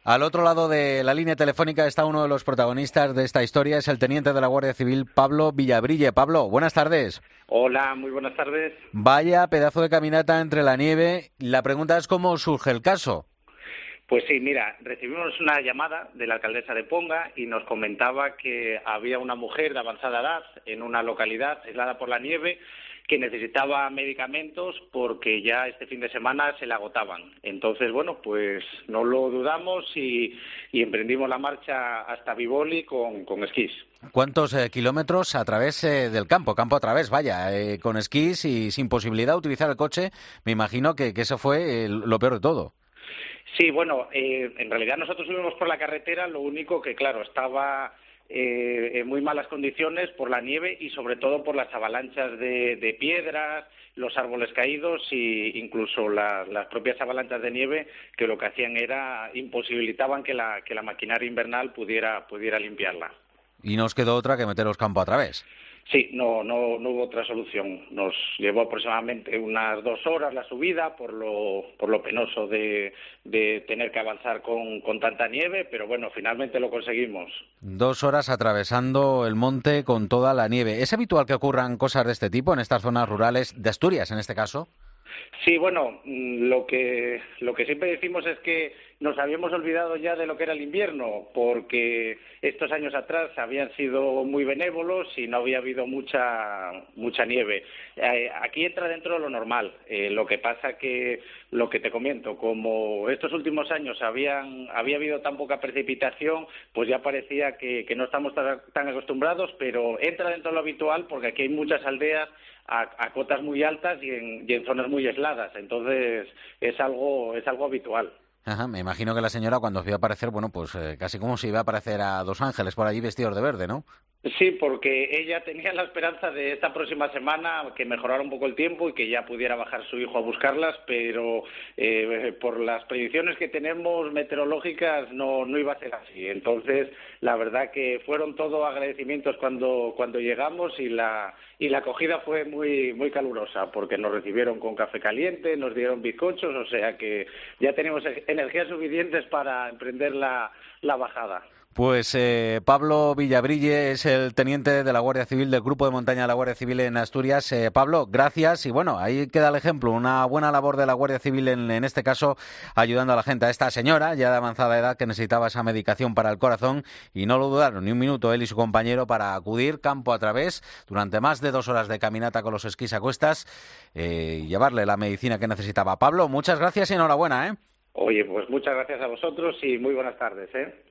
Al otro lado de la línea telefónica está uno de los protagonistas de esta historia, es el teniente de la Guardia Civil, Pablo Villabrille. Pablo, buenas tardes. Hola, muy buenas tardes. Vaya pedazo de caminata entre la nieve. La pregunta es cómo surge el caso. Pues sí, mira, recibimos una llamada de la alcaldesa de Ponga y nos comentaba que había una mujer de avanzada edad en una localidad aislada por la nieve que necesitaba medicamentos porque ya este fin de semana se le agotaban. Entonces, bueno, pues no lo dudamos y emprendimos la marcha hasta Bivoli con esquís. ¿Cuántos kilómetros a través del campo a través, vaya, con esquís y sin posibilidad de utilizar el coche? Me imagino que eso fue lo peor de todo. Sí, bueno, en realidad nosotros subimos por la carretera, lo único que, claro, estaba en muy malas condiciones por la nieve y sobre todo por las avalanchas de piedras, los árboles caídos e incluso las propias avalanchas de nieve que lo que hacían era imposibilitaban que la maquinaria invernal pudiera limpiarla. Y no os quedó otra que meteros campo a través. Sí, no hubo otra solución. Nos llevó aproximadamente unas 2 horas la subida por lo penoso de tener que avanzar con tanta nieve, pero bueno, finalmente lo conseguimos. 2 horas atravesando el monte con toda la nieve. ¿Es habitual que ocurran cosas de este tipo en estas zonas rurales de Asturias, en este caso? Sí, bueno, lo que siempre decimos es que nos habíamos olvidado ya de lo que era el invierno, porque estos años atrás habían sido muy benévolos y no había habido mucha nieve. Aquí entra dentro de lo normal. Lo que pasa que, lo que te comento, como estos últimos años había habido tan poca precipitación, pues ya parecía que no estamos tan acostumbrados, pero entra dentro de lo habitual porque aquí hay muchas aldeas a cotas muy altas y en zonas muy aisladas, entonces es algo habitual. Ajá, me imagino que la señora cuando os vio aparecer, bueno, pues casi como si iba a aparecer a dos ángeles por allí vestidos de verde, ¿no? Sí, porque ella tenía la esperanza de esta próxima semana que mejorara un poco el tiempo y que ya pudiera bajar su hijo a buscarlas, pero por las predicciones que tenemos meteorológicas no iba a ser así. Entonces, la verdad que fueron todo agradecimientos cuando llegamos y la acogida fue muy calurosa, porque nos recibieron con café caliente, nos dieron bizcochos, o sea que ya tenemos energías suficientes para emprender la bajada. Pues Pablo Villabrille es el teniente de la Guardia Civil del Grupo de Montaña de la Guardia Civil en Asturias. Pablo, gracias. Y bueno, ahí queda el ejemplo, una buena labor de la Guardia Civil en este caso, ayudando a la gente, a esta señora ya de avanzada edad que necesitaba esa medicación para el corazón y no lo dudaron ni un minuto él y su compañero para acudir campo a través durante más de 2 horas de caminata con los esquís a cuestas y llevarle la medicina que necesitaba. Pablo, muchas gracias y enhorabuena, ¿eh? Oye, pues muchas gracias a vosotros y muy buenas tardes, ¿eh?